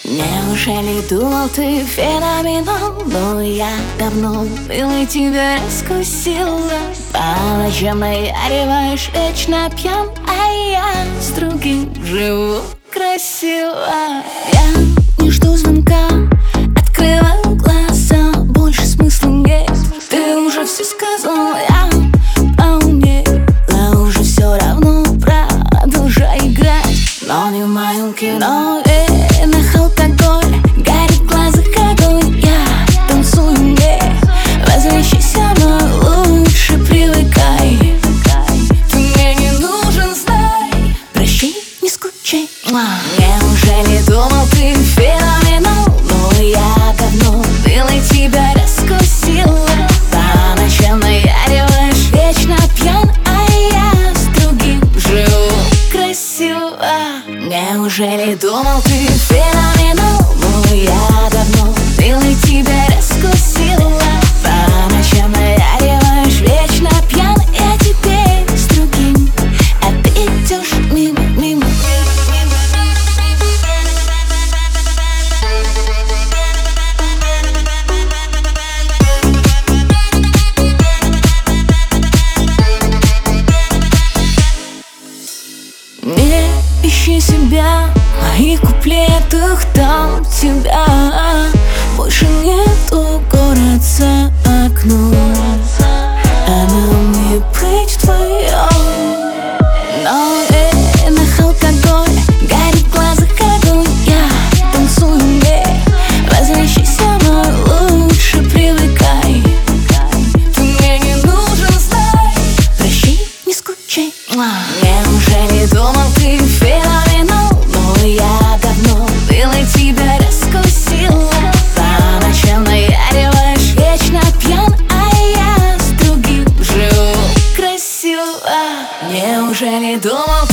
Неужели думал ты феноменал? Но я давно был и тебя раскусила. По ночам наяриваешь, вечно пьян, а я с другим живу красиво. Я не жду звонка, открываю глаза, больше смысла нет. Ты уже все сказал, я поумнела, уже все равно продолжай играть. Но не в моем кино, алкоголь, горит в глазах огонь. Я танцую, не возвращайся, но лучше привыкай. Ты мне не нужен, знай, прощай, не скучай. Неужели думал ты феноменал? Но я давно был и тебя раскусила. По ночам наяриваешь, вечно пьян, а я с другим живу красиво. Неужели думал ты феноменал? Но я давно был и тебя раскусила. По ночам наяриваешь, вечно пьян, я теперь с другим, а ты идешь мимо, мимо. Не ищи себя в моих куплетах, там тебя больше нету. Город за окном, а нам не быть вдвоем. Но алкоголь, горит в глазах огонь. Я танцую, не возвращайся, но лучше привыкай. Ты мне не нужен, знай, прощай, не скучай. Неужели думал ты феноменал? Но я давно был и тебя раскусила. По ночам наяриваешь, вечно пьян, а я с другим живу красиво. Неужели думал